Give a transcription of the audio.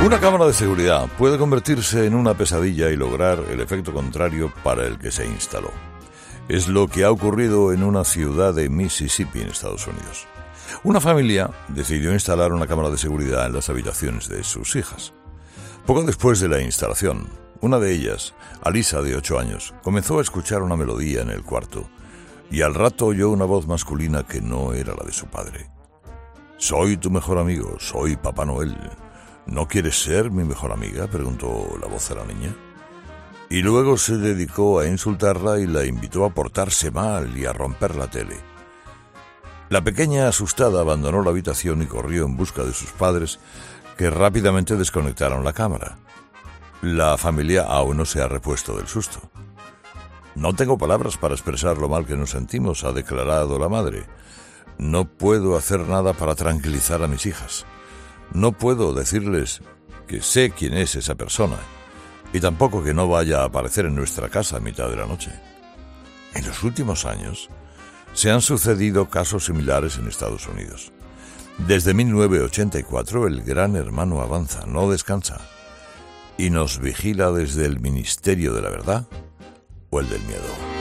Una cámara de seguridad puede convertirse en una pesadilla y lograr el efecto contrario para el que se instaló. Es lo que ha ocurrido en una ciudad de Mississippi, en Estados Unidos. Una familia decidió instalar una cámara de seguridad en las habitaciones de sus hijas. Poco después de la instalación, una de ellas, Alisa, de 8 años, comenzó a escuchar una melodía en el cuarto y al rato oyó una voz masculina que no era la de su padre. «Soy tu mejor amigo, soy Papá Noel. ¿No quieres ser mi mejor amiga?», preguntó la voz a la niña. Y luego se dedicó a insultarla y la invitó a portarse mal y a romper la tele. La pequeña, asustada, abandonó la habitación y corrió en busca de sus padres, que rápidamente desconectaron la cámara. La familia aún no se ha repuesto del susto. «No tengo palabras para expresar lo mal que nos sentimos», ha declarado la madre. «No puedo hacer nada para tranquilizar a mis hijas. No puedo decirles que sé quién es esa persona y tampoco que no vaya a aparecer en nuestra casa a mitad de la noche». En los últimos años se han sucedido casos similares en Estados Unidos. Desde 1984 el Gran Hermano avanza, no descansa, y nos vigila desde el Ministerio de la Verdad o el del Miedo.